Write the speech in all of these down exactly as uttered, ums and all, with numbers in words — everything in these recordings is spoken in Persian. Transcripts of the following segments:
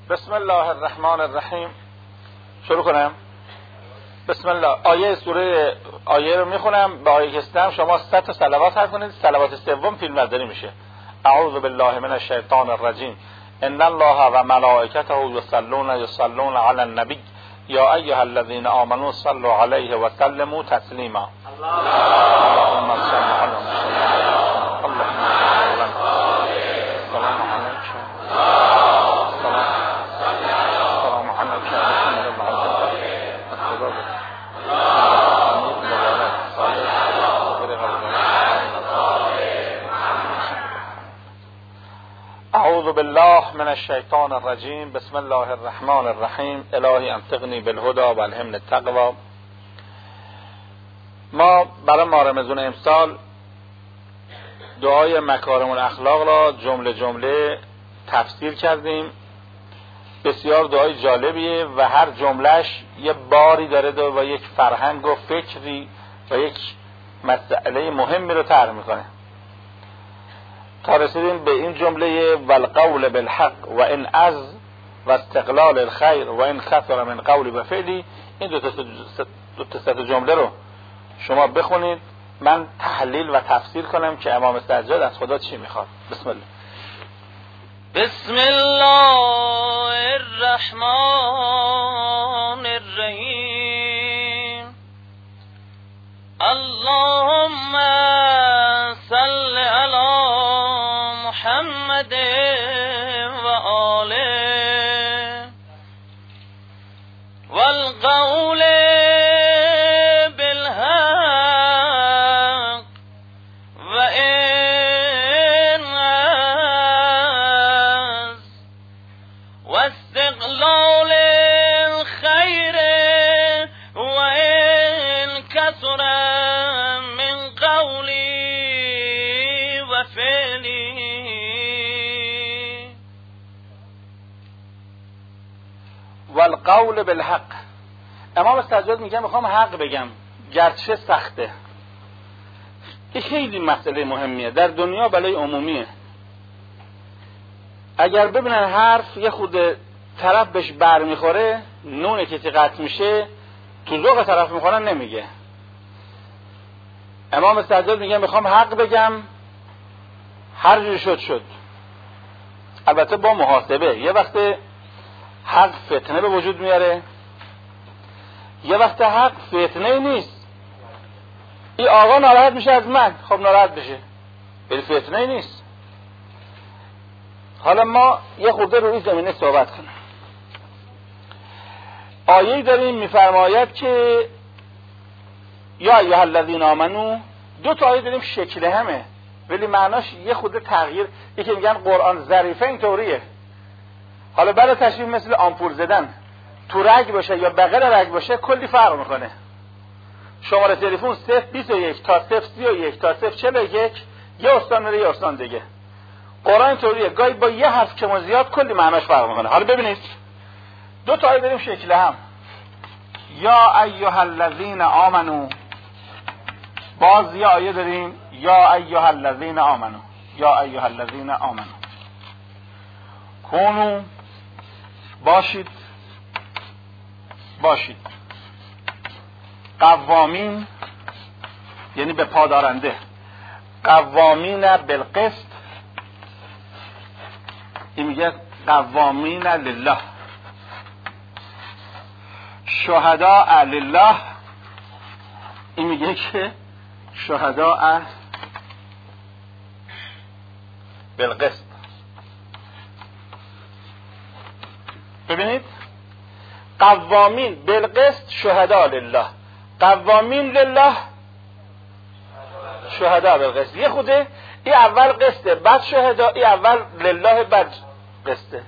بسم الله الرحمن الرحیم. شروع کنم. بسم الله. آیه سوره آیه رو میخونم، به آیه که استم شما صد تا صلوات هر کنید. صلوات سوم فیلم برداری میشه. اعوذ بالله من الشیطان الرجیم. ان الله و ملائکته یصلون یصلون علی النبی یا ایها الذین آمنوا صلوا علیه و سلموا تسلیما. اللهم صل علی محمد. اللهم سلام علیک. سلام علیک اعوذ بالله من الشیطان الرجیم. بسم الله الرحمن الرحیم. الهی انطقنی بالهدى و الهمنی التقوی. ما برای ماه رمضان امسال دعای مکارم الاخلاق را جمله جمله تفسیر کردیم. بسیار دعای جالبیه و هر جملهش یه باری داره و یک فرهنگ و فکری و یک مسئله مهمی رو طرح میکنه تا رسیدیم به این جمله والقول بالحق و ان از و استقلال الخیر و ان خطر من قولی و فعلی. این دو تا دو تا جمله رو شما بخونید، من تحلیل و تفسیر کنم که امام سجاد از خدا چی میخواد. بسم الله. بسم الله الرحمن الرحیم. اللهم صل علی محمد و آله والقول بالحق و ان از و استقلال الخیر و ان کثر من قولی و فعلی. والقول بالحق. امام سجاد میگه میخوام حق بگم گرچه سخته. این خیلی مسئله مهمیه در دنیا، بلای عمومیه. اگر ببینن حرف یه خود طرف بهش بر میخوره، نونه که قطع میشه تو ذوق طرف میخورن نمیگه. امام سجاد میگه میخوام حق بگم، هر جوری شد شد. البته با محاسبه. یه وقت حق فتنه به وجود میاره، یه وقت حق فتنه نیست. این آقا ناراحت میشه از من، خب ناراحت بشه، ولی فتنه نیست. حالا ما یه خورده روی زمینه صحبت کنیم. آیه‌ای داریم میفرماید که یا ایها الذین آمنو. دو تا آیه داریم شکل همه ولی معناش یه خورده تغییر. یکی میگن قرآن ظریفه اینطوریه، حالا برای تشریح مثل آمپول زدن تو رگ باشه یا بغل رگ باشه کلی فرق میکنه. شماره تلفن صفر بیست و یک تا صفر سی و یک تا صفر چهل و یک یه استان میره یه استان دیگه. قرآن اینطوریه، گاهی با یه حرف کم و زیاد کلی معناش فرق میکنه. حالا ببینید دو تا آیه داریم شکل هم. یا ایها الذین آمنو. باز یه آیه داریم یا ایها الذین آمنو. یا ایها الذین آمنو کونو. باشید باشید قوامین، یعنی به پادارنده. قوامین بالقسط. این میگه قوامین لله. شهداء لله. این میگه که شهداء بالقسط. ببینید قوامین بالقسط شهداء لله. قوامین لله شهداء بالقسط. یه خوده این اول قسطه بعد شهداء، این اول لله بعد قسطه.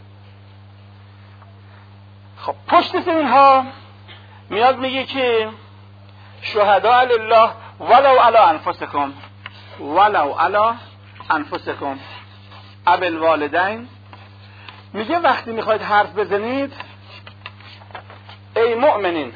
خب پشت سر اینها میاد میگه که شهداء لله ولو علی انفسکم ولو علی انفسکم ابوالوالدین. میگه وقتی میخواید حرف بزنید ای مؤمنین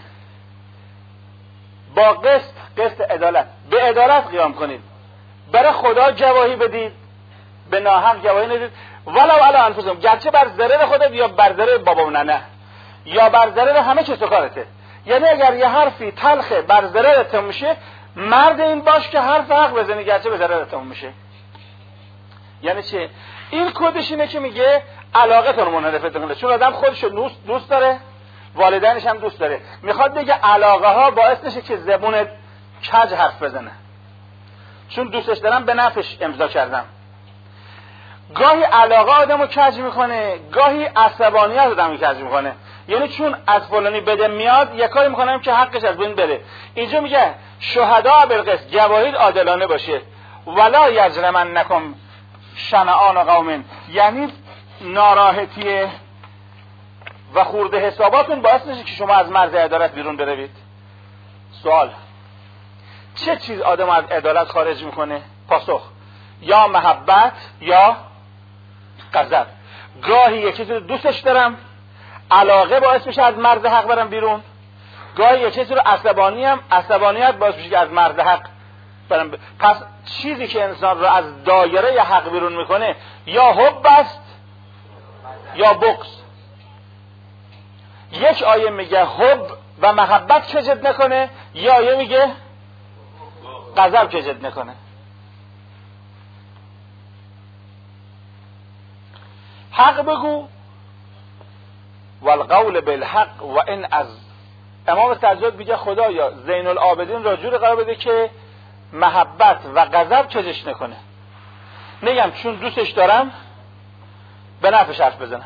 با قسط، قسط عدالت، به عدالت قیام کنید. برای خدا گواهی بدید، به ناحق گواهی ندید. ولو علی انفسهم، گرچه بر ضرر خودت یا بر ضرر بابا و ننه یا بر ضرر همه کس و کارته. یعنی اگر یه حرفی تلخه بر ضررت میشه، مرد این باش که حرف حق بزنی گرچه به ضررت میشه. یعنی چه؟ این کدش اینه که میگه علاقتون منحرفت کنه، چون آدم خودشو دوست دوست داره، والدینش هم دوست داره، میخواد بگه علاقه ها باعث نشه که زبونت کج حرف بزنه، چون دوستش دارم به نفعش امضا کردم. گاهی علاقه آدمو کج میکنه، گاهی عصبانیت آدمو کج میکنه. یعنی چون از فلانی بده میاد یه کاری میکنم که حقش از بین بره. اینجا میگه شهدا بالقسط، گواهی عادلانه باشه. ولا یجرمنکم شنآن قوم، یعنی ناراحتی و خورده حساباتون باعث نشه که شما از مرز عدالت بیرون بروید. سوال: چه چیز آدم از عدالت خارج میکنه؟ پاسخ: یا محبت یا غضب. گاهی یکی چیز رو دوستش دارم، علاقه باعث میشه از مرز حق برم بیرون. گاهی یکی چیز رو عصبانی هم، عصبانیت باعث میشه که از مرز حق برم بیرون. پس چیزی که انسان رو از دایره حق بیرون میکنه یا حب است یا بغض. یک آیه میگه حب و محبت کجد نکنه، یا آیه میگه غضب کجد نکنه. حق بگو والقول بالحق و این از. امام سجاد میگه خدایا زین العابدین را جور قرار بده که محبت و غضب کجش نکنه. نگم چون دوستش دارم به نفعش حرف بزنم.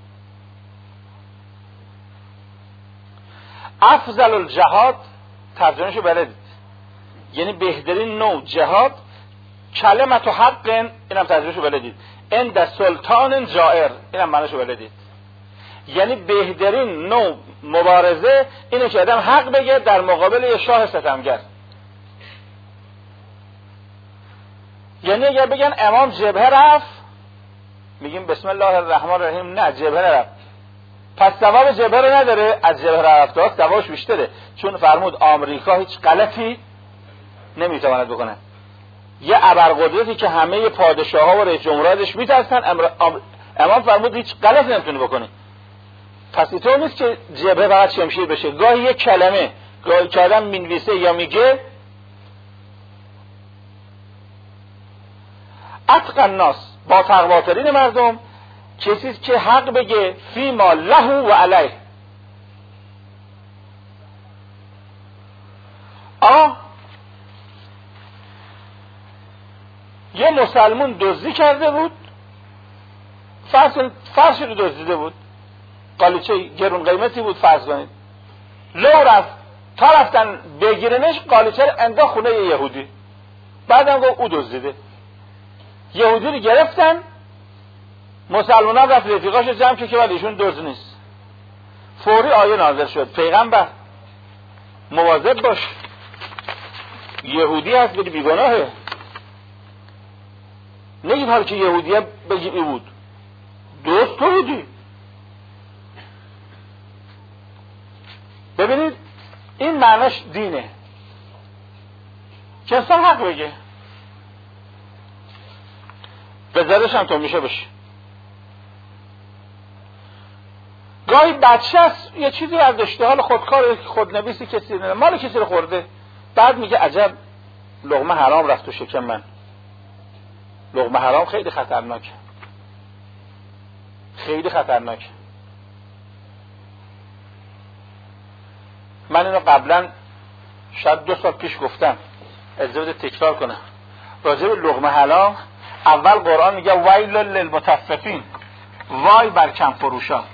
افضل الجهاد ترجمهشو بلدید، یعنی بهترین نوع جهاد کلمت و حق، اینم ترجمهشو بلدید، عند سلطان جائر، اینم معنیشو بلدید. یعنی بهترین نوع مبارزه اینه که آدم حق بگه در مقابل یه شاه ستمگر. یعنی اگر بگن امام جبهه رفت، میگیم بسم الله الرحمن الرحیم، نه جبهه رفت، پس ثواب جبهه رو نداره، از جبهه رفت ها ثوابش بیشتره، چون فرمود آمریکا هیچ غلطی نمیتواند بکنه. یه ابرقدرتی که همه پادشاه ها و رئیس جمهوراتش میترسن، امر... امام فرمود هیچ غلطی نمیتونه بکنه. پس اینطور نیست که جبهه فقط شمشیر بشه. گاهی یک کلمه گاهی که آدم مینویسه یا میگه، اتقى الناس، با تقواترین مردم کسی که حق بگه فی ما له و علیه. آه یه مسلمون دزدی کرده بود، فرض فرض رو دزدیده بود، قالیچه گرون قیمتی بود فرض کنید، لو رفت تا رفتن بگیرنش قالیچه رو انداخت خونه یه یهودی، بعدم گفت او دزدیده. یهودی رو گرفتن، مسلمان ها رفت رفیقاش رو جمع که ولی ایشون دزد نیست. فوری آیه نازل شد پیغمبر مواظب باش، یهودی هست بگی بیگناهه. نگید حال که یهودیه بگی ای بود، دوست تو بودی. ببینید این معناش دینه که انسان حق بگه، به زدش هم تو میشه بشه. گاهی بچه هست یه چیزی از اشتغال خودکار خودنویسی کسی نه مال کسی رو خورده، بعد میگه عجب لقمه حرام رفت تو شکم من. لقمه حرام خیلی خطرناکه، خیلی خطرناکه. من اینو قبلا شاید دو سال پیش گفتم، اجازه بده تکرار کنم. راجع به لقمه حرام اول قرآن میگه ویل للمطففین، وای بر کم فروشا،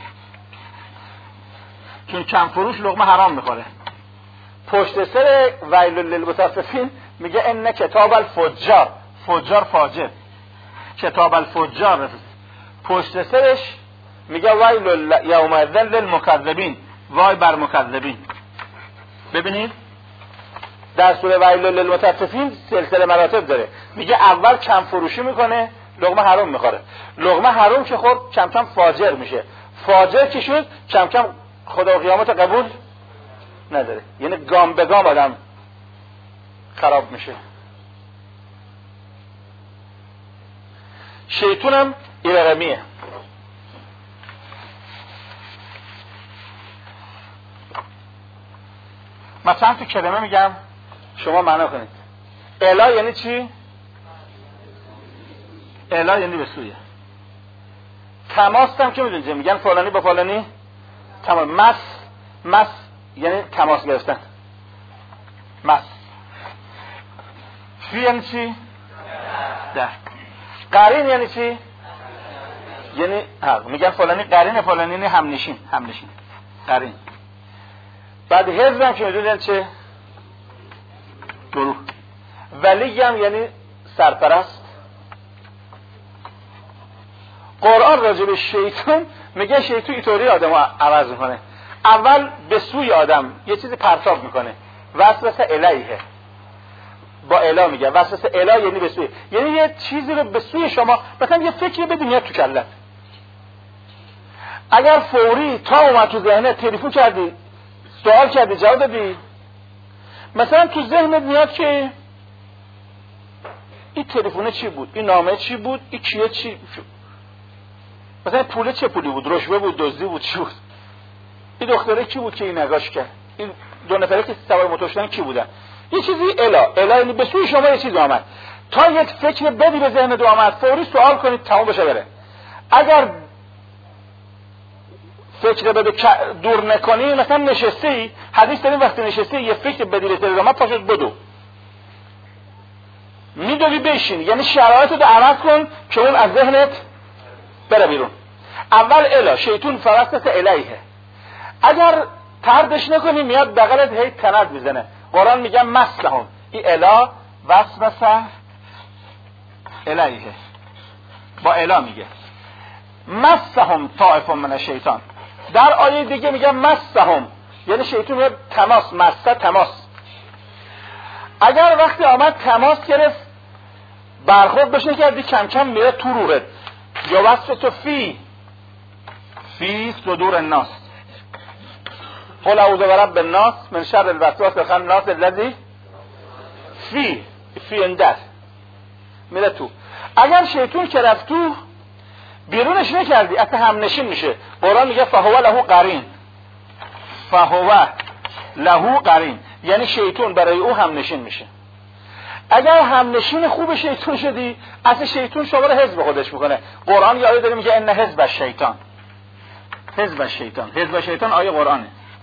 چون کم فروش لقمه حرام میخوره. پشت سر ویل للمطففین میگه ان کتاب الفجار، فجار فاجر، کتاب الفجار. پشت سرش میگه ویل یومئذ للمکذبین، وای بر مکذبین. ببینید در سوره ویل للمطففین سلسله مراتب داره. میگه اول کم فروشی میکنه لقمه حرام میخوره، لقمه حرام که خورد کم کم فاجر میشه، فاجر که شد کم کم خدا و قیامت قبول نداره، یعنی گام به گام آدم خراب میشه. شیطونم ایرقمیه. مثلا تو کلمه میگم شما معنا کنید. الا یعنی چی؟ الا یعنی به سویه. تماس هم که میدونید میگن فلانی با فلانی تماس. مس مس یعنی تماس گرفتن. مس. فی یعنی چی؟ ده. قرین یعنی چی؟ یعنی ها میگن فلانی قرین فلانی نه همنشین همنشین قرین. بعد حزب هم که میدونید چه؟ گروه. ولی هم یعنی سرپرست. قرآن راجع به شیطان میگه شیطان اینطوری آدمو عوض میکنه. اول به سوی آدم یه چیزی پرتاب میکنه، وسوسه الیه. با الا میگه وسوسه الا یعنی به سوی، یعنی یه چیزی رو به سوی شما، مثلا یه فکری بدون میاد تو کلت. اگر فوری تا اومد تو ذهنت تلفن کردی، سوال کردی، جواب دادی، مثلا تو ذهنت میاد که این تلفن چی بود، این نامه چی بود، این کیه چی، مثلا پول چه پولی بود، رشوه بود، دزدی بود، چی بود، این دختره کی بود که این نگاش کرد، این دو نفره که سوار موتور شدن کی بودن، یه چیزی الا الا یعنی به سوی شما یه چیز آمد، تا یک فکر بدی به ذهنت آمد فوری سوال کنید تمام بشه بره. اگر فکر بده دور نکنی، مثلا نشستی، حدیث داریم وقتی نشستی یه فکر بدی به ذهنت آمد پاشو بدو، میدوی بشین، یعنی شرایط رو عوض کن که اون از ذهنت بره بیرون. اول الا شیطان فرستت الیه، اگر طردش نکنی میاد بغلت هی تند میزنه. قرآن میگه مسلهم، این الا وسوسه الیه، با الا میگه مسهم طائف من الشیطان. در آیه دیگه میگه مسهم یعنی شیطان تماس، مسه تماس. اگر وقتی آمد تماس گرفت برخورد بشن کردی، کم کم میره تو روحت. یا وصف فی فی صدور الناس، قل اعوذ برب الناس من شر الوسواس الخناس الذی فی فی اندر، میره تو. اگر شیطان که رفت تو بیرونش نکردی اصلا هم نشین میشه. قرآن میگه فهو له قرین، فهو له قرین یعنی شیطان برای او هم نشین میشه. اگر هم نشین خوب شیطان شدی اصلا شیطان شما رو حزب خودش میکنه. قرآن یاد داره میگه ان حزب الشیطان، حزب الشیطان، حزب الشیطان آیه قرآنه.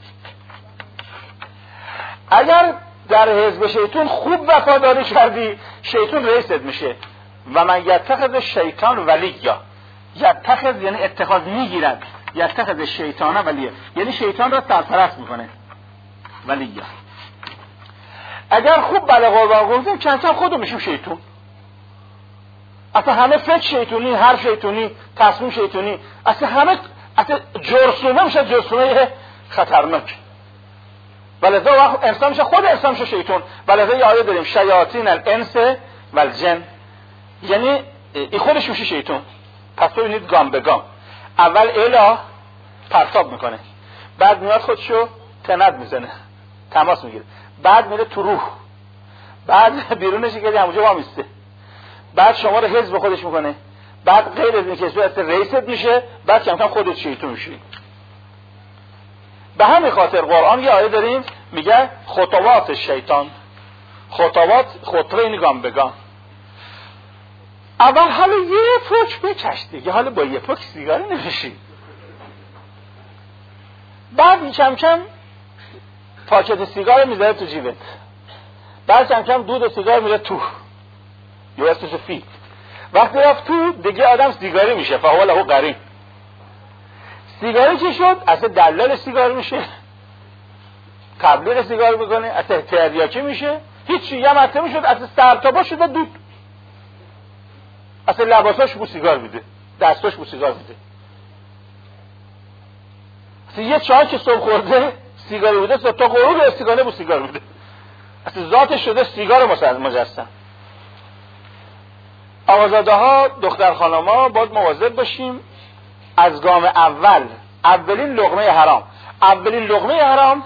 اگر در حزب شیطان خوب وفاداری کردی شیطان رئیست میشه. و من یتخذ شیطان ولیا، یتخذ یعنی اتخاذ میگیرد، یتخذ شیطان ولیه یعنی شیطان را سرپرست میکنه ولیا. اگر خوب بله قربان گفتیم چند چند خودو میشیم شیطان، اصلا همه فکر شیطانی، حرف شیطانی، تصمیم شیطانی، اصلا همه اصلا جرثومه میشه، جرثومه خطرناک. ولذا وقت انسان میشه خود انسان میشه شیطان. ولذا یه آیه داریم شیاطین الانس و الجن، یعنی این خودش میشه شیطان. پس ببینید گام به گام اول اله پرتاب میکنه، بعد میاد خودشو تند میزنه، تماس میگیره، بعد میره تو روح، بعد بیرونش که همونجا وامیسته، بعد شما رو حزب خودش میکنه، بعد غیر از این که صورت رئیست میشه، بعد کم کم خودت شیطان میشی. به همین خاطر قرآن یه آیه داریم میگه خطوات شیطان، خطوات خطوه این گام به گام. اول حالا یه پوک بکش دیگه، حالا با یه پوک سیگاری نمیشی. بعد کم کم پاکت سیگار میذاره تو جیبت، بعد کم کم دود سیگار میره تو یا اسمشو فی. وقتی رفت تو دیگه آدم سیگاری میشه، فهو له قرین. سیگاری چی شد؟ اصلا دلال سیگار میشه، تبلیغ سیگار میکنه، اصلا تریاکی میشه، هیچی. یه مرتبه میشد اصلا سرتابا شده دود، اصلا لباساش بو سیگار میده، دستاش بو سیگار میده. اصلا یه چای که صبح خورده سیگاری بوده، تا غروب استیگانه بو سیگار میده، اصلا ذاتش شده سیگار مجسم. آقازاده ها، دختر خانم ها باید مواظب باشیم از گام اول، اولین لقمه حرام. اولین لقمه حرام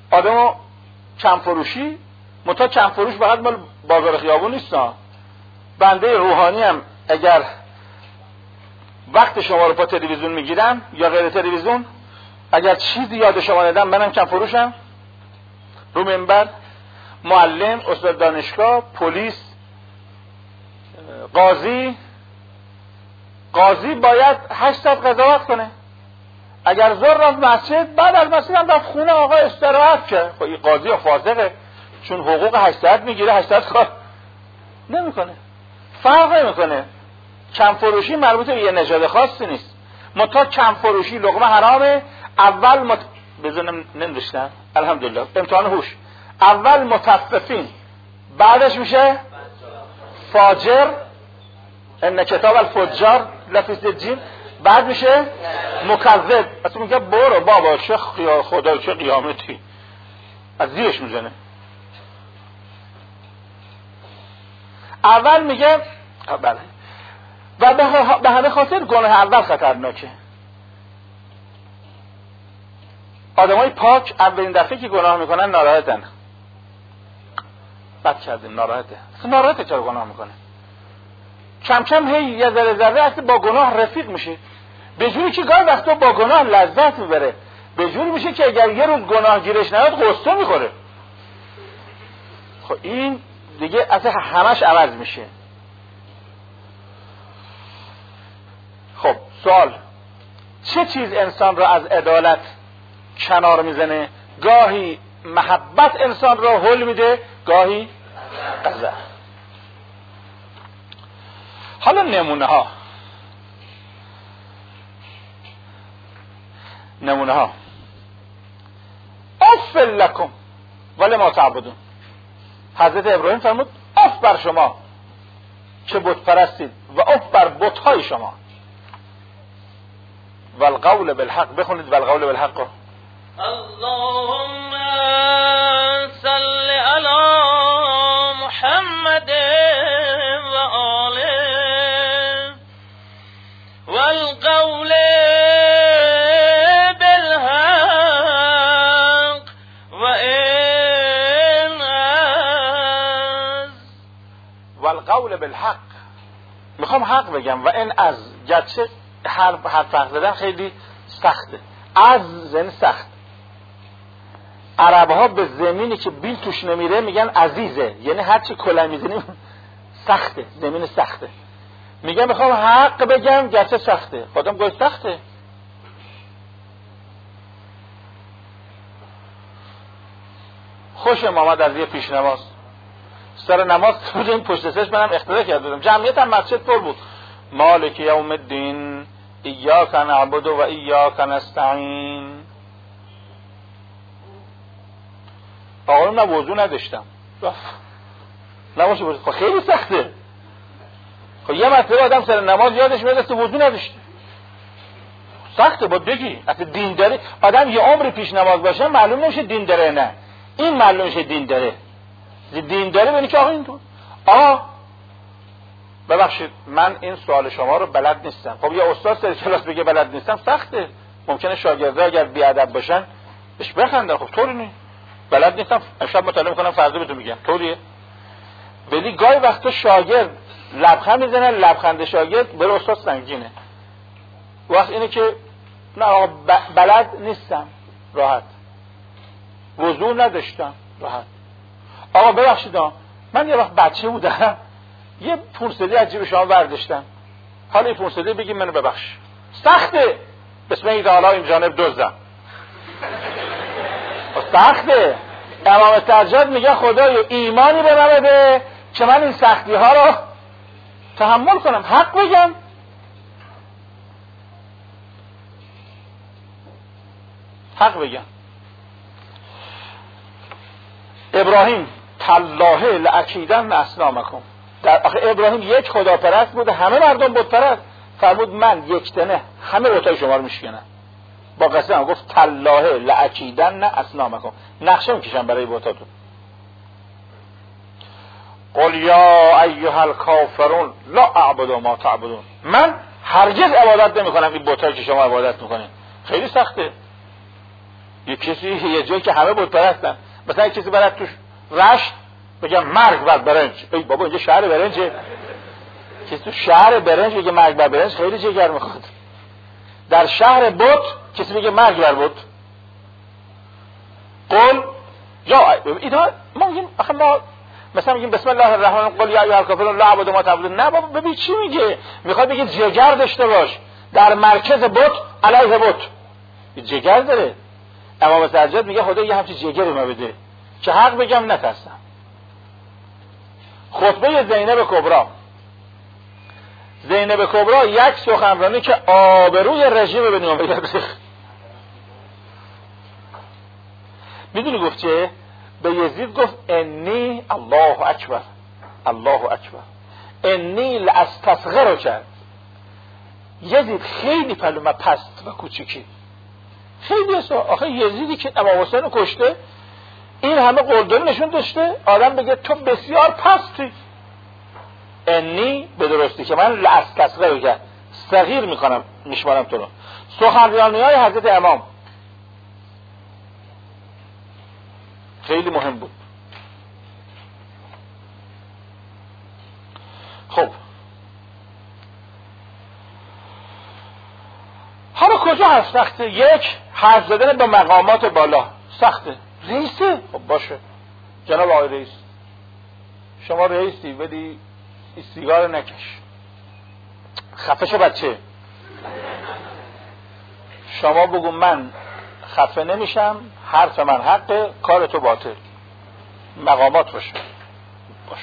آدمو کم فروشی، متا کم فروش فقط مال بازار خیابون نیست، بنده روحانی هم اگر وقت شما رو با تلویزیون میگیرم یا غیر تلویزیون، اگر چیزی یاد شما ندم، منم کم فروشم، رو منبر، معلم، استاد دانشگاه، پلیس، قاضی قاضی باید هشت ساعت قضاوت کنه. اگر ظهر رفت مسجد، بعد از مسجد هم رفت خونه آقا استراحت کرد. خب این قاضی فاسقه، چون حقوق هشت ساعت میگیره، هشت ساعت کار نمیکنه. فرق نمیکنه. کم فروشی مربوط به یه نژاد خاصی نیست. متا کم فروشی لقمه حرامه. اول مت... بزنم نندشتن الحمدلله امتحان هوش. اول متففین، بعدش میشه فاجر، ان کتاب الفجار لفی سجین، بعد میشه مکذب. اصلا میگه برو بابا چه خدا چه قیامتی، از زیرش میزنه. اول میگه بله، و به همه خاطر گناه اول خطرناکه. آدمای پاک اولین دفعه که گناه میکنن ناراحتن. بد کردیم، ناراحته. اصلا ناراحته چرا گناه میکنه؟ کم کم هی یه ذره ذره اصلا با گناه رفیق میشه، به جوری که گاهی وقتا با گناه لذت میبره، به جوری میشه که اگر یه روز گناه گیرش نیاد غصه میخوره. خب این دیگه اصلا همش عوض میشه. خب سوال، چه چیز انسان را از عدالت کنار میزنه؟ گاهی محبت انسان را هول میده، گاهی غضب. حالا نمونه ها نمونه ها اف لکم ولی ما تعبدون. حضرت ابراهیم فرمود اف بر شما که بت پرستید و اف بر بت های شما. والقول بالحق، بخونید والقول بالحق. اللهم صل علی محمد و آله والقول بالحق و این از والقول بالحق. میخوام حق بگم و این از، گرچه حرف حرف زدن خیلی سخته. از زن سخت. عرب ها به زمینی که بیل توش نمیره میگن عزیزه، یعنی هرچی کلاه میزنیم سخته، زمین سخته. میگن میخوام حق بگم گرچه سخته. خودم گوش سخته. خوشم آمد از یه پیش نماز، سر نماز بودیم پشت سرش منم اقتدا کردم، جمعیت هم مسجد پر بود. مالک یوم الدین ایاک نعبد و ایاک نستعین. آقایون نه وضو نداشتم، نماز بود. خب خیلی سخته. خب یه مرتبه آدم سر نماز یادش میاد که وضو نداشت، سخته. باید بگی اصلا دین داره. آدم یه عمری پیش نماز باشه معلوم نمیشه دین داره، نه این معلوم میشه دین داره. دین داره ببینی که آقا اینطور. آقا ببخشید من این سوال شما رو بلد نیستم. خب یه استاد سر کلاس بگه بلد نیستم سخته. ممکنه شاگردا اگر بیادب باشن بهش بخندن. خب طوری نیست، بلد نیستم امشب مطالعه میکنم فردا بهتون میگم طوریه. ولی گاهی وقتا شاگرد لبخند میزنه، لبخند شاگرد بر استاد سنگینه. وقت اینه که نه آقا بلد نیستم، راحت. وضو نداشتم، راحت. آقا ببخشید من یه وقت بچه بودم یه پونصدی از جیب شما برداشتم، حالا این پونصدی بگیم منو ببخش. سخته. بسم الله تعالی این جانب دزدم. سخته. امام سجاد میگه خدایا ایمانی به من بده که من این سختی ها رو تحمل کنم، حق بگم. حق بگم. ابراهیم تالله لاکیدن اصنامکم. در آخه ابراهیم یک خداپرست بود، همه مردم بت پرست. فرمود من یک تنه همه بتای شما رو میشکنم. با قسم گفت تالله لاکیدن اصنامکم، نقشه میکشم برای بتاتون. قل یا ایها الکافرون لا اعبد ما تعبدون. من هرگز عبادت نمیکنم این بتایی که شما عبادت میکنین. خیلی سخته. یه کسی یه جایی که همه بت پرستن، مثلا کسی برات توش رشت بگم مرگ بر برنج، ای بابا اینجا شهر برنجه، که تو شهر برنج بگه مرگ بر برنج خیلی جگر میخواد. در شهر بت کسی بگه مرگ بر بت. قل یا اینا ما میگیم آخه ما مثلا میگیم بسم الله الرحمن الرحیم قل یا ایها الکافرون لا اعبد ما تعبدون. نه بابا ببین چی میگه، میخواد بگه جگر داشته باش در مرکز بت علیه بت. جگر داره. امام سجاد میگه خدا یه همچین جگری ما بده که حق بگم نترسم. خطبه زینب کبرا، زینب کبرا یک سخنرانی که آبروی رژیم بنی امیه ریخت. میدونی گفت چه؟ به یزید گفت انی الله اکبر الله اکبر انی لاستصغر کرد. یزید خیلی پلومه پست و کوچیکی، خیلی اصلا. آخه یزیدی که امام حسین رو کشته این همه قلدری نشون داشته آدم بگه تو بسیار پستی. انی به درستی که من لاستصغر کرد، صغیر میکنم میشمارم تو رو. سخنرانی های حضرت امام خیلی مهم بود. خب حالا کجا هست سخته؟ یک، حرف زدن به مقامات بالا سخته. رئیسه؟ خب باشه جناب آقای رئیس، شما رئیسی ولی این سیگار نکش. خفه شو بچه. شما بگو من خفه نمیشم، حرف من حقه، کار تو باطل. مقامات باشه باشه.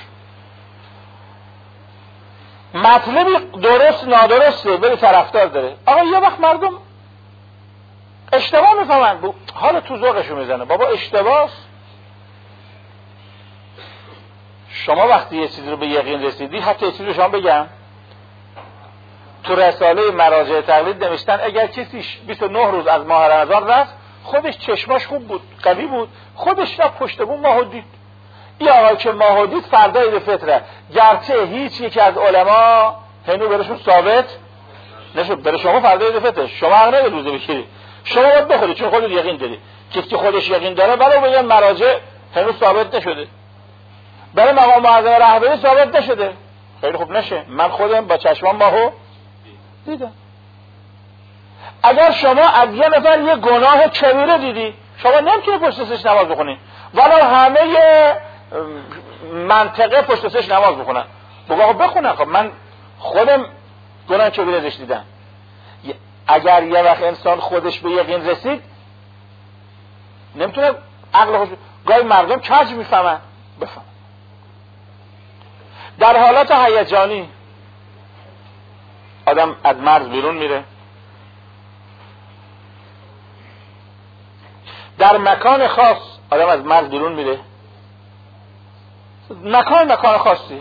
مطلبی درست نادرسته ولی طرفدار داره. آقا یه وقت مردم اشتباه میفهمن، حالا تو ذوقشو میزنه بابا اشتباهست. شما وقتی یه چیزی رو به یقین رسیدی، حتی یه چیزی رو شما بگم، تو رساله مراجع تقلید نوشتن اگر کسی بیست و نه روز از ماه رمضان رفت خودش چشماش خوب بود قوی بود، خودش رفت پشت بون ماهو دید. این آقا که ماهو دید فردا عید فطره، گرچه هیچ یک از علما هنو برشون ثابت نشد. برای شما فردا عید فطره، شما حق نداری روزه بگیری، شما باید بخوری چون خودت یقین داری. کسی که خودش یقین داره برای بگن مراجع هنو ثابت نشده، برای مقام معظم رهبری ثابت نشده. خیلی خوب نشه، من خودم با چشمام ماهو دیدم. اگر شما از یه نفر یه گناه کبیره دیدی، شما نمیتونی پشت سرش نماز بخونی، ولی همه منطقه پشت سرش نماز بخونن. بگو بخونن، خب من خودم گناه کبیره ازش دیدم. اگر یه وقت انسان خودش به یقین رسید نمیتونه عقل خودش، گاهی مردم کج میفهمن. بفهم در حالات هیجانی آدم از مرز بیرون میره، در مکان خاص آدم از مرز بیرون میره. مکان مکان خاصیه.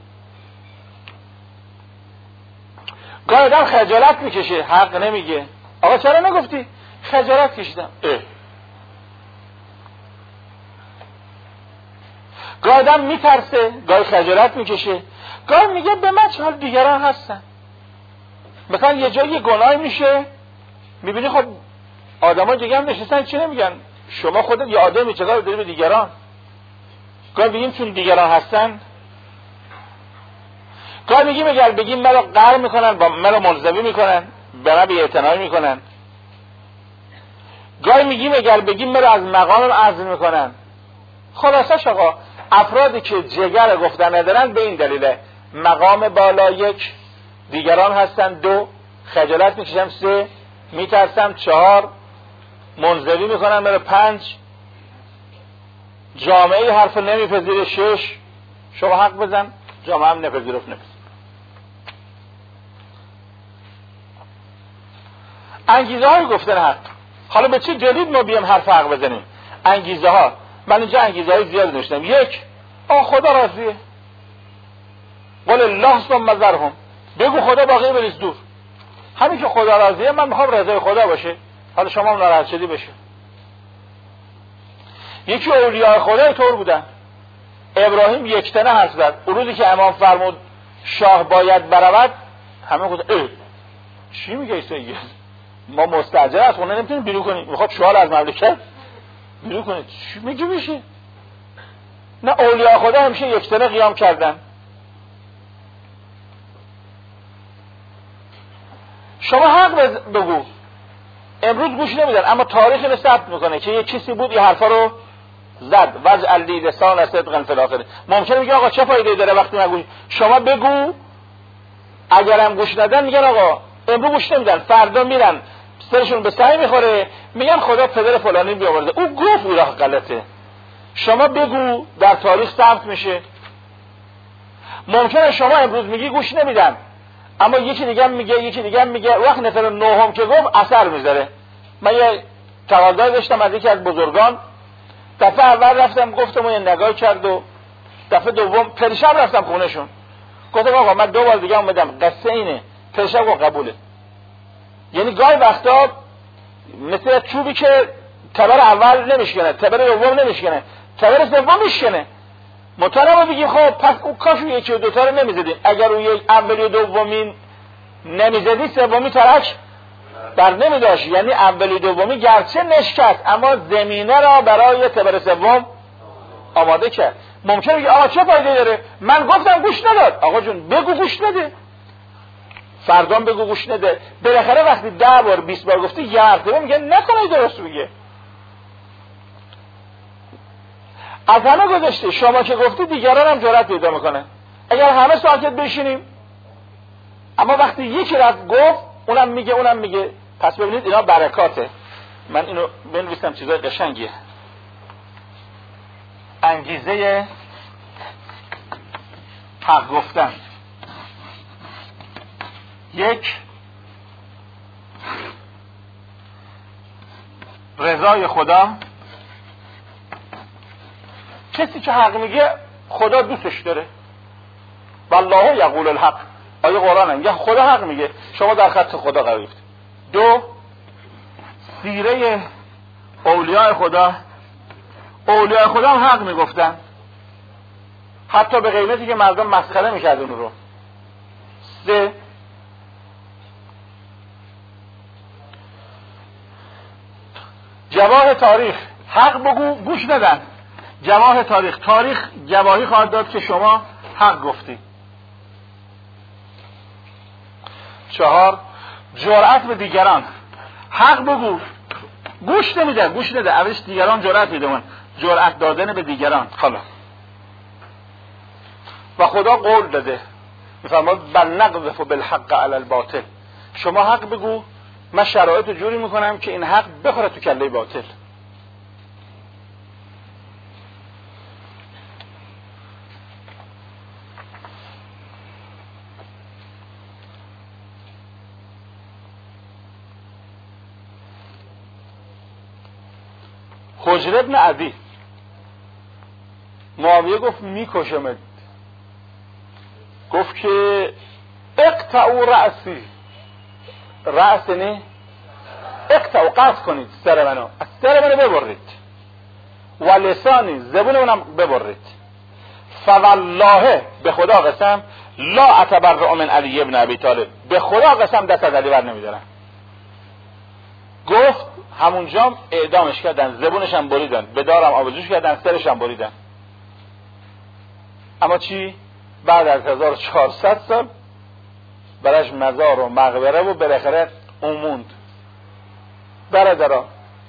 گاهی آدم خجالت میکشه، حق نمیگه. آقا چرا نگفتی؟ خجالت کشیدم. اه. گاهی آدم میترسه، گاهی خجالت میکشه، گاهی میگه به من چه حال دیگران هستن. مثلا یه جایی گناه میشه، میبینی خب آدم‌ها دیگه هم نشستن چی نمیگن، شما خودت یه آدمی چه کار داری به دیگران. گاهی بگیم چون دیگران هستن، گاهی میگیم اگر بگیم مرا قهر میکنن، با مرا منزوی میکنن، به من بی‌اعتنایی میکنن. گاهی میگیم اگر بگیم مرا از مقامم عزل میکنن. خلاصش آقا افرادی که جگر گفتن ندارن به این دلیله: مقام بالا یک، دیگران هستن دو، خجالت میکشم سه، میترسم چهار، منزوی میکنن مرا پنج، جامعه حرف نمیپذیره شش. شما حق بزن، جامعه هم نپذیرفت نپذیر. انگیزه های گفتن حق. حالا به چه دلیل ما بیام حرف حق بزنیم؟ انگیزه ها، من اینجا انگیزه های زیاد داشتم. یک، آه خدا راضیه، قل الله ثم ذرهم، بگو خدا باقی بریز دور. همین که خدا راضیه، من میخوام رضای خدا باشه، حالا شما هم ناراحت شدی بشه. یکی اولیاء خدا طور بودن. ابراهیم یک تنه حرف زد، اون روزی که امام فرمود شاه باید برود، همه گفتن اه چی میگه ایسا؟ ما مستعجل از خونه نمیتونیم بیرون کنیم، میخواد شاه از مملکت بیرون کنه، چی میگه میشه؟ نه، اولیاء خدا همیشه یک تنه قیام کردن. شما حق بگو. امروز گوش نمیدن، اما تاریخ رو ثبت میکنه که یه کسی بود این حرفا رو زد. وجعل لی لسان صدق فی الاخره. ممکنه میگه آقا چه فایده داره وقتی نگوش؟ شما بگو. اگرم گوش ندن میگن آقا امروز گوش نمیدن، فردا میرن سرشون به سعی میخوره میگن خدا پدر فلانی بیاورده، او گفت او راه غلطه. شما بگو، در تاریخ ثبت میشه. ممکنه شما امروز میگی گوش نمیدن، اما یکی دیگه میگه یکی دیگه میگه، وقت نفر نهم که گفت اثر میذاره. من یه تقاضایی داشتم از یکی از بزرگان، دفعه اول رفتم گفتم و یه نگاه کرد و دفعه دوم پریشب رفتم خونهشون گفتم آقا من دو بار دیگه اومدم قصه اینه، پریشب گفت قبوله. یعنی گاهی وقتا مثل چوبی که تبر اول نمیشکنه، تبر دوم نمیشکنه، تبر سوم میشکنه. مطالبه بگیم خب پس اون کاش یکی و دوتا رو نمیزدیم. اگر اون یک اولی و دومی نمیزدی سومی ترک بر نمیداشت. یعنی اولی و دومی گرچه نشکست اما زمینه را برای تبر سوم آماده کرد. ممکنه بگی آقا چه فایده داره؟ من گفتم گوش نداد. آقا جون بگو گوش نده، فردام بگو گوش نده. بالاخره وقتی ده بار بیست بار گفتی یه مرتبه میگه نکنه درست میگه. از همه گذاشته شما که گفتی دیگران هم جرأت پیدا میکنه. اگر همه ساکت بشینیم، اما وقتی یکی رفت گفت اونم میگه اونم میگه، پس ببینید اینا برکاته. من اینو بنویسم چیزای قشنگیه. انگیزه حق گفتن. یک، رضای خدا. کسی که حق میگه خدا دوستش داره. والله یقول الحق. آیه قرآن میگه خدا حق میگه، شما در خط خدا قرار گرفتید. دو، سیره اولیاء خدا. اولیاء خدا هم حق میگفتن، حتی به قیمتی که مردم مسخره میکرد اون رو. سه، جواه تاریخ. حق بگو گوش ندن. جواه تاریخ. تاریخ گواهی خواهد داد که شما حق گفتی. چهار، جرأت به دیگران. حق بگو گوش نمیده، گوش نده، اولش دیگران جرأت میدن. جرأت دادن به دیگران. حالا و خدا قول داده میفرماد بل نقذف بالحق علی الباطل. شما حق بگو، من شرایط رو جوری میکنم که این حق بخوره تو کله باطل. حجر ابن عدی، معاویه گفت میکشمت، گفت که اقطعوا رأسی. رأس نه اقطعوا، قطع کنید سر منو، از سر منو ببرید، و لسانی، زبون منم ببرید. فوالله، به خدا قسم، لا اتبرأ من علی ابن ابی طالب، به خدا قسم دست از علی بر نمیدارم. گفت همونجا اعدامش کردن، زبونش هم بریدن، به دارم آویزوش کردن، سرش هم بریدن. اما چی؟ بعد از هزار و چهارصد سال برش مزار و مقبره و بالاخره اون موند. برادران،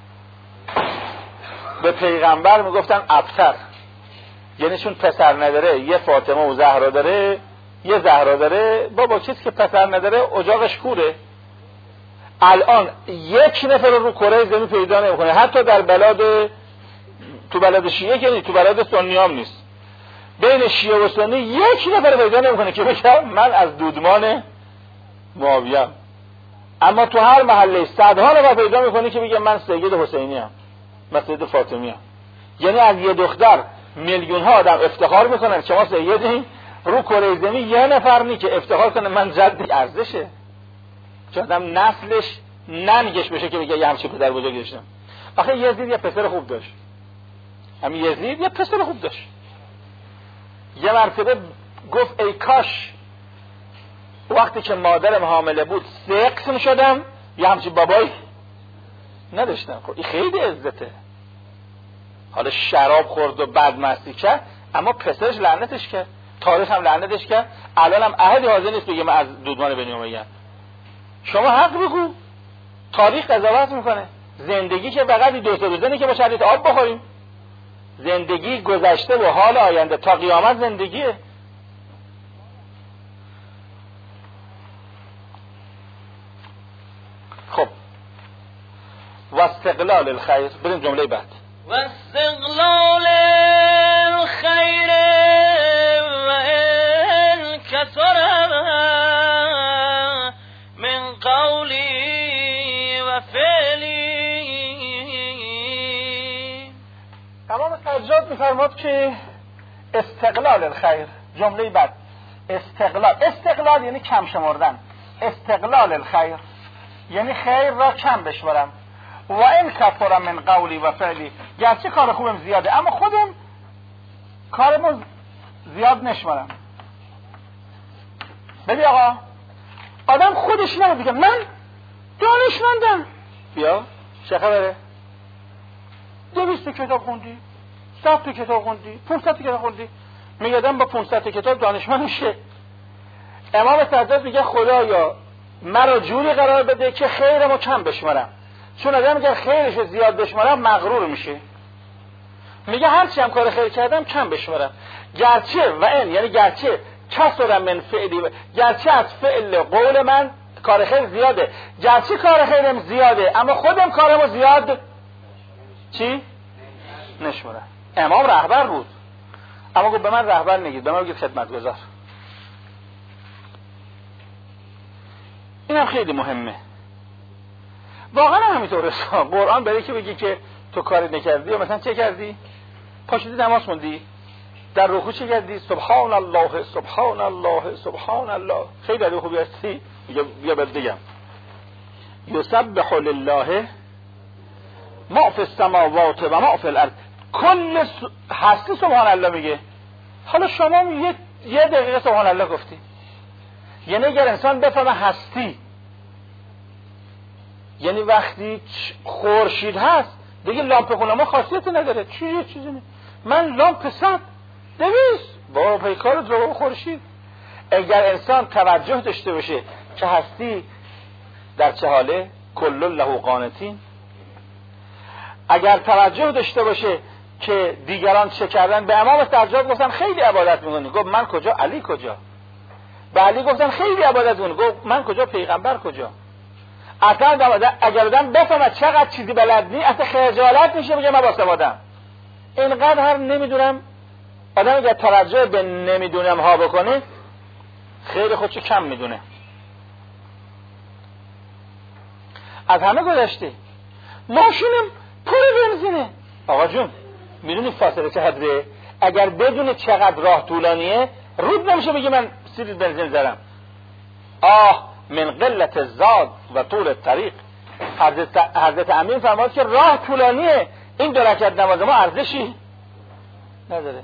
به پیغمبر میگفتن ابتر، یعنی چون پسر نداره، یه فاطمه و زهرا داره، یه زهرا داره، بابا کسی که پسر نداره اجاقش کوره. الان یک نفر رو کره زمین پیدا نمیکنه، حتی در بلاد، تو بلاد شیعه که نیست، تو بلاد سنی هم نیست، بین شیعه و سنی یک نفر پیدا نمیکنه که بگه من از دودمان معاویه. اما تو هر محله صدها نفر پیدا میکنه که بگه من سید حسینی ام، من سید فاطمی ام. یعنی از یه دختر میلیون ها آدم افتخار میکنن که ما سیدیم، رو کره زمین یه نفر نی که افتخار کنه من جدی ارزشه، که آدم نسلش ننگش بشه که بگه یه همچه پدر بزرگی داشتم. آخه یزید یه پسر خوب داشت، همین یزید یه پسر خوب داشت. یه مرتبه گفت ای کاش وقتی که مادرم حامله بود سه قسم شدم، یه همچی بابایی نداشتم. خب این خیلی عزته. حالا شراب خورد و بدمستی کرد، اما پسرش لعنتش کرد، تاریخ هم لعنتش کرد. الان هم احدی حاضر نیست بگه من از دودمان بنی امیه. شما حق بگو. تاریخ قضاوت میکنه. زندگی که فقط دو سه روزه که با شرایط آب بخوریم. زندگی گذشته و حال آینده تا قیامت زندگیه. خب و استقلال الخیر. بریم جمله بعد. و استقلال الخیر و ان کثر من قولی و فعلی. امام سجاد میفرماد که استقلال الخیر، جمله بعد استقلال. استقلال یعنی کم شمردن. استقلال الخیر یعنی خیر را کم بشمرم. و این کثر من قولی و فعلی، گرچه کار خوبم زیاده اما خودم کارمو زیاد نشمرم. ببین آقا، آدم خودش نمید بگه من دانشمندم. بیا چه خبره؟ دویست کتاب خوندی، صد تا کتاب خوندی، پونصد کتاب خوندی. میگه آدم با پونصد کتاب دانشمند میشه. امام سجاد میگه خدایا مرا جوری قرار بده که خیرمو کم بشمرم، چون آدم اگر خیرشو زیاد بشمرم مغرور میشه. میگه هرچی هم کار خیر کردم کم بشمرم. گرچه و این یعنی گرچه کثر من فعلی، گرچه از فعل قول من کار خیر زیاده، گرچه کار خیرم زیاده اما خودم کارمو زیاد چی؟ نشمرم. امام رهبر بود اما گفت به من رهبر نگید، به من بگید خدمتگزار. این هم خیلی مهمه. واقعا همینطوره. قرآن برای که بگی که تو کاری نکردی یا مثلا چه کردی؟ پاشیدی نماز خوندی، در رکوع چه کردی؟ سبحان الله سبحان الله سبحان الله. خیلی برای خوبی هستی. یا بهت بگم یسبح لله ما فی السماوات و ما فی الارض. کل هستی سبحان الله میگه. حالا شما یه یه دقیقه سبحان الله گفتی. یعنی اگر انسان بفهمه هستی یعنی وقتی خورشید هست دیگه لامپ خونه ما خاصیتی نداره. چیزی چیزی نه. من لامپ صد دویست با پیکار جواب خورشید. اگر انسان توجه داشته باشه که هستی در چه حاله، کل له قانتین، اگر توجه داشته باشه که دیگران چه کردن، به امام سجاد گفتن خیلی عبادت میکنی، گفت من کجا، علی کجا؟ به علی گفتن خیلی عبادت میکنی، گفت من کجا، پیغمبر کجا؟ اصلا اگر آدم بفهمه چقدر چیزی بلد نیست اصلا خجالت میشه بگه من واسطه‌ام. اینقدر هر نمیدونم. آدم اگر توجه به نمیدونم ها بکنه خیلی خودشو کم میدونه. از همه گذشته. ماشینم پر بنزینه. آقا جون میدونی فاصله چقدره؟ اگر بدون چقدر راه طولانیه رود نمیشه بگی من سی لیتر بنزین زدم. آه من قلت الزاد و طول الطریق. حضرت, حضرت امین فرمود که راه طولانیه، این دو رکعت نماز ما ارزشی نداره.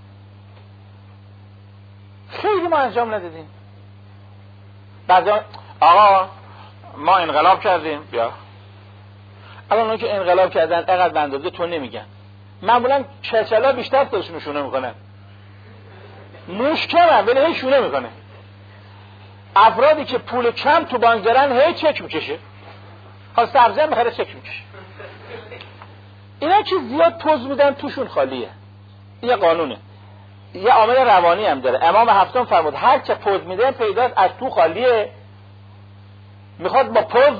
خیلی ما انجام ندادیم. بعضی آقا ما انقلاب کردیم، بیا الان اون که انقلاب کردن اینقدر به اندازه تو نمیگن. معمولا چلچلا بیشتر خودشونو شونه میکنن، موش کمن ولی هی شونه میکنه. افرادی که پول کم تو بانک دارن هی چک میکشه، حالا سبزی هم میخره چک میکشه. اینا که زیاد پوز میدن توشون خالیه. این قانونه. یه عامل روانی هم داره. امام هفتم فرمود هر چه پوز میده پیداست از تو خالیه، میخواد با پوز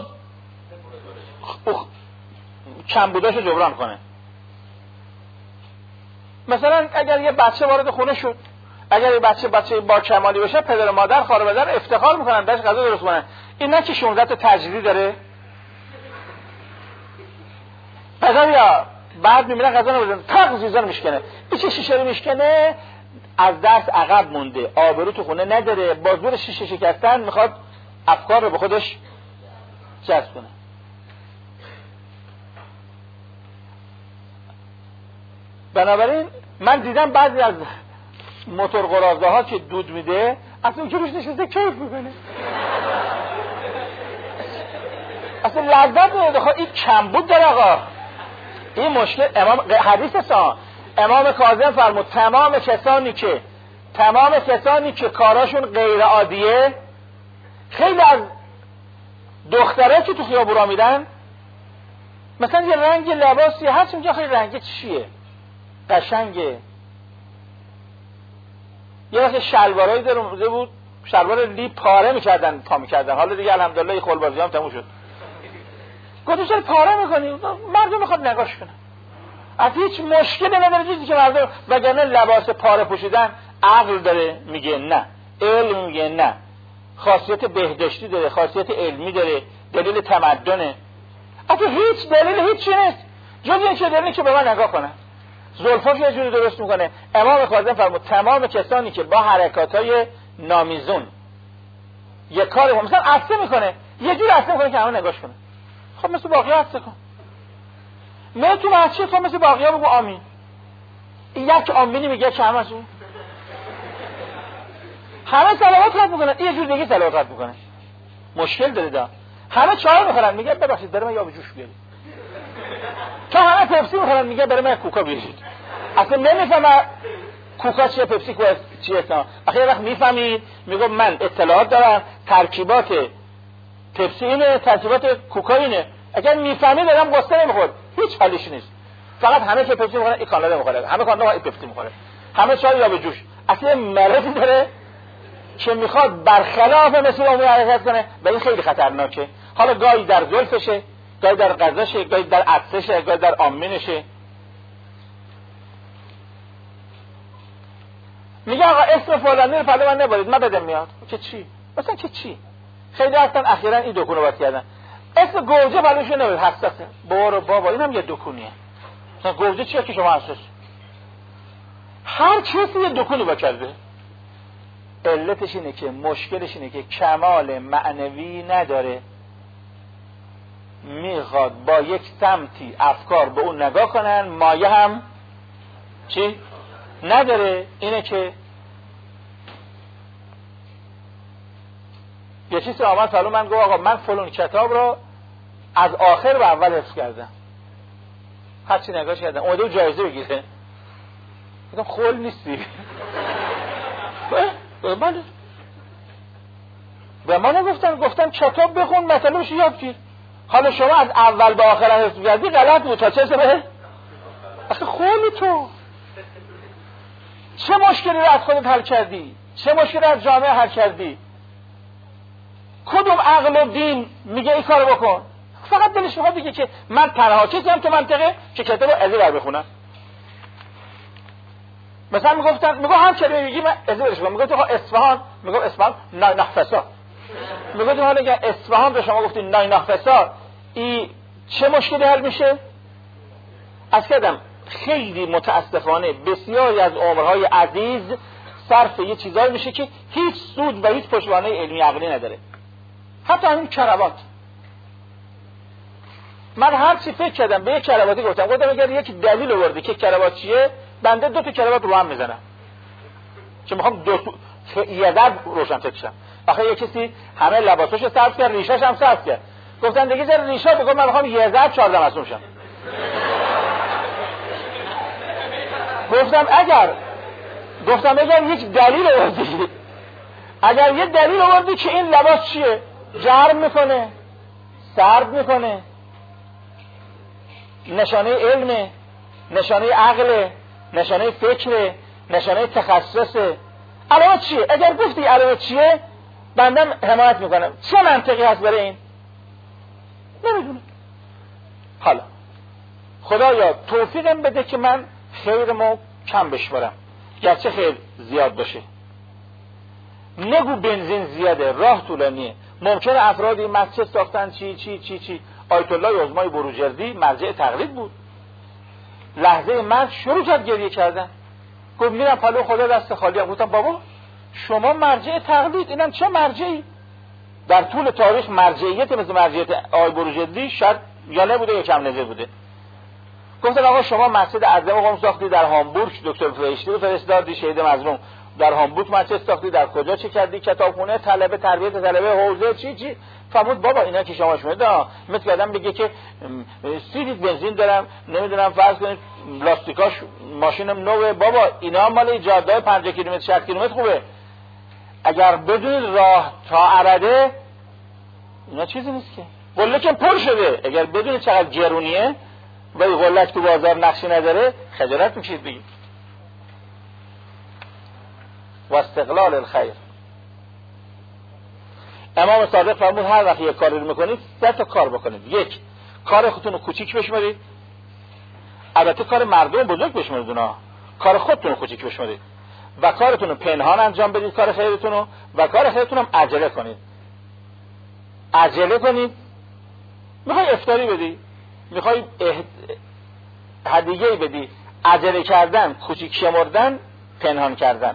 کم بوداشو جبران کنه. مثلا اگر یه بچه وارد خونه شد، اگر یه بچه بچه با کمالی باشه، پدر و مادر خواهر و برادر افتخار میکنن بهش غذا درست کنن. این نه که شونزده تا تجریدی داره، غذا یا بعد میبینن غذا نمیدن تق زیزان میشکنه، این چه شیشه رو میشکنه، از درس عقب مونده، آبرو تو خونه نداره، با زور شیشه شکستن میخواد افکار رو به خودش جذب کنه. بنابراین من دیدم بعضی از موتور قراضه ها که دود میده اصلا که روش نشسته کیف میکنه، اصلا لذت نمیده. خب این کمبود داره آقا. این مشکل امام حدیث سا امام کاظم فرمود تمام کسانی که تمام کسانی که کاراشون غیر عادیه، خیلی از دخترها که تو خیابون را میرن مثلا یه رنگ لباسی هست اونجا، خیلی رنگ چیه قشنگه. یه وقت شلوارایی داره بود، شلوار لی پاره میکردن پا میکردن، حالا دیگه الحمدلله خلبازی هم تموم شد. گفتم چرا پاره میکنی؟ مردم میخواد نگاش کنه، از هیچ مشکلی نداره چیزی که مردم، وگرنه لباس پاره پوشیدن عقل داره میگه نه، علم میگه نه، خاصیت بهداشتی داره، خاصیت علمی داره، دلیل تمدنه. اصلا هیچ دلیل هیچ چیزی نیست جز اینکه دلیلی که به من نگاه کنه. زلفاش یه جوری درست میکنه. امام کاظم فرمود تمام کسانی که با حرکاتای نامیزون یه کار مثلا عطسه میکنه، یه جوری عطسه میکنه که همه نگاش کنه. خب مثل باقی عطسه کن. من تو بچه تو مثل باقی ها بگو آمین. یک آمینی میگه که همه شون همه صلوات رد میکنن، یه جور دیگه صلوات رد میکنه. مشکل داره دا. همه چای میخورن میگه ببخشید برای من یا به جوش بیارید. تو همه پپسی میخورن میگه برای من کوکا بیارید. اصلا نمیفهمم کوکا چیه پپسی چیه اصلا. آخه وقت میفهمید میگه من اطلاعات دارم ترکیبات پپسی اینه ترکیبات کوکا اینه. اگر میفهمید دارم قصه نمیخورد هیچ حالیش نیست. فقط همه که پپسی میخورن این کانادا میخوره، همه کانادا این پپسی میخوره، همه چای یا به جوش. اصلا مرضی داره که میخواد برخلاف مثل اون حرکت کنه و این خیلی خطرناکه. حالا گاهی در زلفشه، گاهی در غذاشه، گاهی در عطسشه، گاهی در آمینشه. میگه آقا اسم فلانی رو فلان من نبارید من بدم میاد که چی؟ مثلا که چی؟ خیلی هستن اخیراً این دکونو باز کردن. اسم گوجه فلانشو نبارید حساسه. برو بابا اینم یه دکونیه. مثلا گوجه چیه که شما حساس؟ هر کسی یه دکونی با کرده. علتش اینه که مشکلش اینه که کمال معنوی نداره، میخواد با یک سمتی افکار به اون نگاه کنن، مایه هم چی؟ نداره. اینه که یه چیزی آمد سالو من گفت آقا من فلان کتاب را از آخر به اول حفظ کردم، هرچی نگاهش کردم اومده جایزه بگیره. گفتم خول نیستی؟ بله به ما نگفتن، گفتن کتاب بخون مطلبش یاد گیر. حالا شما از اول به آخر حفظ کردی غلط بود تا چه سبه؟ اخه خولی تو چه مشکلی رو از خودت حل کردی؟ چه مشکلی از جامعه حل کردی؟ کدوم عقل و دین میگه این کارو بکن؟ فقط دلش میخواد بگه که من تنها کسی هم تو منطقه که کتابو از این ور بخونم. مثلا میگفتن میگه هم کلمه میگی من از برش کنم، میگه تو اصفهان، میگه اصفهان نای نحفسا، میگه تو حالا اگه اصفهان به شما گفتین نای نحفسا این چه مشکلی حل میشه؟ از کدام خیلی متاسفانه بسیاری از عمرهای عزیز صرف یه چیزایی میشه که هیچ سود و هیچ پشتوانه علمی عقلی نداره. حتی همین کراوات، من هر چی فکر کردم به یک کراواتی گفتم گفتم اگر یک دلیل آوردی که کراوات چیه بنده دو تا کراوات رو هم میزنم که میخوام دو یه ضرب روشن فکرشم. آخه یه کسی همه لباساشو صرف کرد ریشاش هم صرف کرد، گفتن دیگه زر ریشا بگم من میخوام یه ضرب چهارده معصوم شم. گفتم اگر گفتم اگر یک دلیل آوردی، اگر یک دلیل آوردی که این لباس چیه جرم میکنه سرد میکنه، نشانه علمه، نشانه عقله، نشانه فکره، نشانه تخصصه، علامت چیه؟ اگر گفتی علامت چیه بندم حمایت میکنم. چه منطقی هست برای این؟ نمیدونم. حالا خدایا توفیقم بده که من خیرمو کم بشمارم گرچه خیر زیاد باشه. نگو بنزین زیاده، راه طولانیه، ممکنه افرادی مسجد ساختن چی چی چی چی. آیت الله عظمای بروجردی مرجع تقلید بود، لحظه مرگ شروع کرد گریه کردن، گفت میرم پلو خدا دست خالی هم. گفتم بابا شما مرجع تقلید، اینم چه مرجعی؟ در طول تاریخ مرجعیت مثل مرجعیت آی بروجردی شاید یا نبوده یا کم نظر بوده. گفتن آقا شما مسجد اعظم قم ساختی در هامبورگ، دکتر فرشتی رو فرستادی شهید مظلوم، در هامبورگ مسجد ساختی، در کجا چه کردی؟ کتابخونه طلبه، تربیت طلبه، حوزه چی چی. فرمود بابا اینا که شما شمیده مثل آدم بگه که سی لیتر بنزین دارم، نمیدونم فرض کنید لاستیکاش ماشینم نوه، بابا اینا مال جاده پنجاه کیلومتر شصت کیلومتر خوبه. اگر بدون راه تا عرده اینا چیزی نیست که. قله‌کم پر شده، اگر بدون چقدر گرونیه و این قله‌ک تو بازار نقشی نداره خجالت میکشید بگید. و استقلال الخیر. امام صادق فرمود هر وقت یک کاری رو میکنید سه تا کار بکنید. یک، کار خودتون رو کوچیک بشمارید. البته کار مردم بزرگ بشمارید، اونا کار خودتون رو کوچیک بشمارید و کارتون رو پنهان انجام بدید، کار خیرتون رو، و کار خیرتون هم عجله کنید. عجله کنید. میخوای افطاری بدی، میخوای هدیه‌ای بدی، عجله کردن، کوچیک شمردن، پنهان کردن.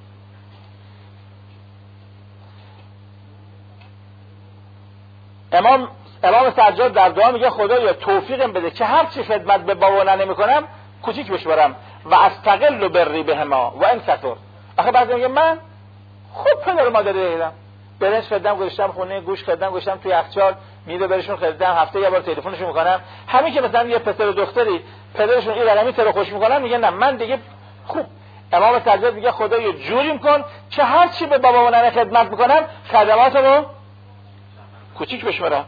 امام امام سجاد در دعا میگه خدایا توفیقم بده که هر چی خدمت به بابا و ننه میکنم کوچیک بشمارم و استقل و بری بهما و ان کثر. آخه بعضی میگه من خوب پدر مادر دیدم، برنج خریدم گذاشتم خونه، گوش خریدم گذاشتم توی یخچال، میوه برشون خریدم، هفته یه بار تلفنشون میکنم. همین که مثلا یه پسر و دختری پدرشون این رقمی تر خوش میکنن، میگه نه من دیگه خوب. امام سجاد میگه خدایا جوریم کن که هر چی به بابا و ننه خدمت میکنم خدماتمو کوچیک بشمارم.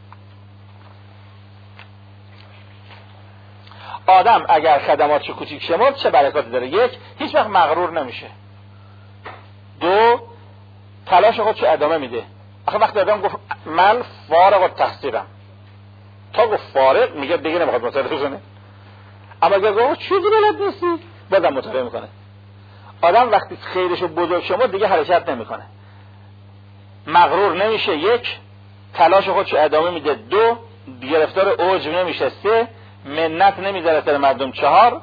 آدم اگر خدماتش کوچیک شمرد چه برکاتی داره؟ یک، هیچ وقت مغرور نمیشه. دو، تلاش خودشو ادامه میده. آخه وقتی آدم گفت من فارغ التحصیلم، تا گفت فارغ میگه دیگه نمیخواد مطالعه کنه. اما اگر گفت چیزی بلد نیستی بازم مطالعه میکنه. آدم وقتی خیرشو بزرگ شمرد دیگه حرکت نمیکنه، مغرور نمیشه. یک، تلاش خودشو ادامه میده. دو، گرفتار عجب نمیشه. سه، منت نمیذاره سر مردم. چهار،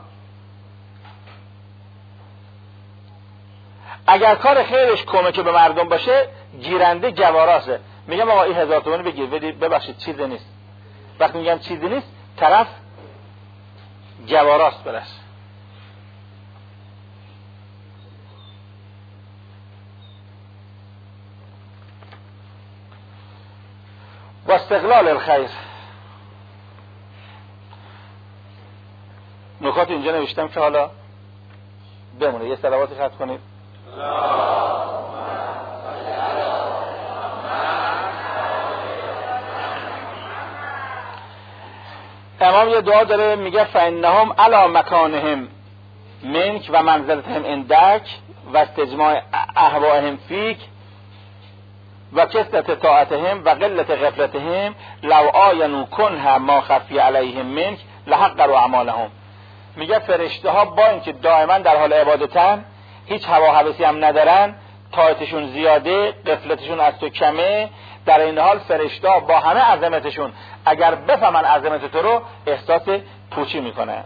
اگر کار خیرش کمک به مردم باشه گیرنده جواراسه. میگم آقا این هزار تومانی بگیر ببخشید چیزی نیست. وقتی میگم چیزی نیست طرف جواراست برش. و استقلال الخیر. نکات اینجا نوشتم که حالا بمونه. یه صلواتی ختم کنید. امام یه دعا داره میگه فانهم علی مکانهم منک و منزلتهم عندک و استجماع اهوائهم فیک و کثرت طاعتهم و قلت غفلتهم لو آینوا کنها ما خفی علیهم منک لحقروا اعمالهم. میگه فرشته ها با اینکه دائما در حال عبادتن، هیچ هوا هوسی هم ندارن، طاعتشون زیاده، غفلتشون از تو کمه، در این حال فرشته ها با همه عظمتشون اگر بفهمن عظمت تو رو احساس پوچی میکنه.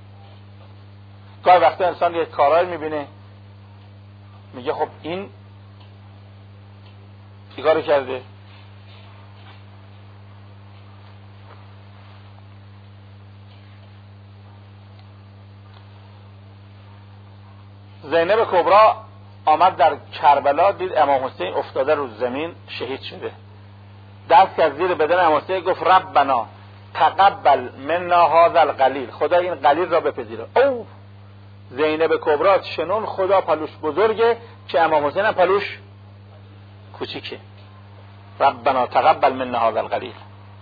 گاهی وقتا انسان یه کارایی میبینه میگه خب این چی کارو کرده؟ زینب کبرا آمد در کربلا، دید امام حسین افتاده رو زمین شهید شده. دست از زیر بدن امام حسین گفت ربنا تقبل منا هذا القلیل، خدا این قلیل را بپذیره. او زینب کبرا شنون خدا پلوش بزرگه که امام حسین هم پلوش کوچیکه. ربنا تقبل منا هذا القلیل.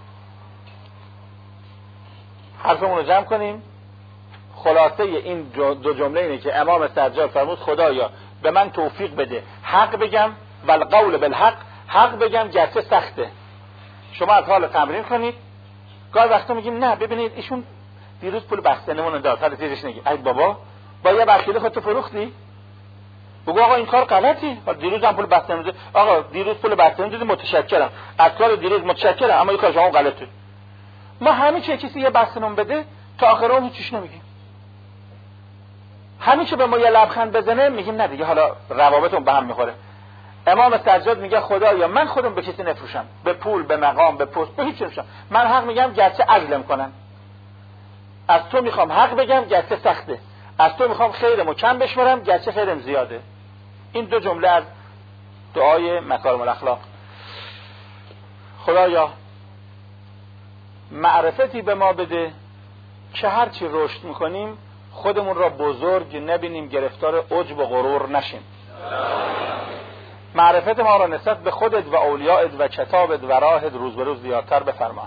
حرفمون رو جمع کنیم. خلاصه این دو جمله اینه که امام سجاد فرمود خدایا به من توفیق بده حق بگم و القول بالحق، حق بگم گرچه سخته. شما از حال تمرین کنید. گاهی وقتا میگیم نه ببینید ایشون دیروز پول بستنمون داد، حالا زیرش نگیم ای بابا با یه وکیل خودتو فروختی؟ بگو آقا این کار غلطی، دیروز هم پول بستنمون داد، آقا دیروز پول بستنمون دادی متشکرم، از کار دیروز متشکرم اما این کار شما غلطه. ما همین چه کسی یه بستنمون بده تا آخر اون هیچیش نمیگیم. همین که به ما یه لبخند بزنه میگیم نه دیگه حالا روابطمون به هم میخوره. امام سجاد میگه خدایا من خودم به کسی نفروشم، به پول، به مقام، به پست، به هیچ نمیشم. من حق میگم گرچه عدلم کنن. از تو میخوام حق بگم گرچه سخته. از تو میخوام خیرمو کم بشمرم گرچه خیرم زیاده. این دو جمله از دعای مکارم الاخلاق. خدایا معرفتی به ما بده که هرچی رشد میکنیم خودمون را بزرگ نبینیم، گرفتار عجب و غرور نشیم. معرفت ما را نسبت به خودت و اولیائت و کتابت و راهت روز به روز زیادتر بفرما.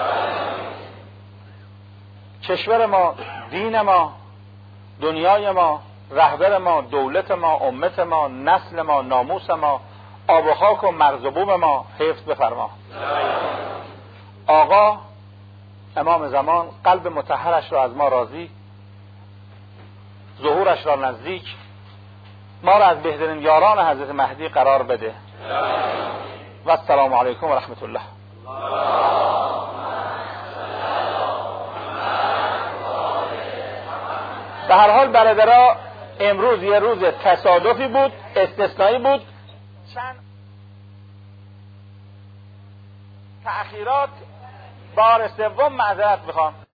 کشور ما، دین ما، دنیای ما، رهبر ما، دولت ما، امت ما، نسل ما، ناموس ما، آب و خاک و مرز و بوم ما حفظ بفرما. آقا امام زمان قلب مطهرش را از ما راضی، ظهورش را نزدیک، ما را از بهترین یاران حضرت مهدی قرار بده. و السلام علیکم و رحمت الله. به هر حال برادرها امروز یه روز تصادفی بود، استثنایی بود، چند تأخیرات، بار سوم معذرت میخوام.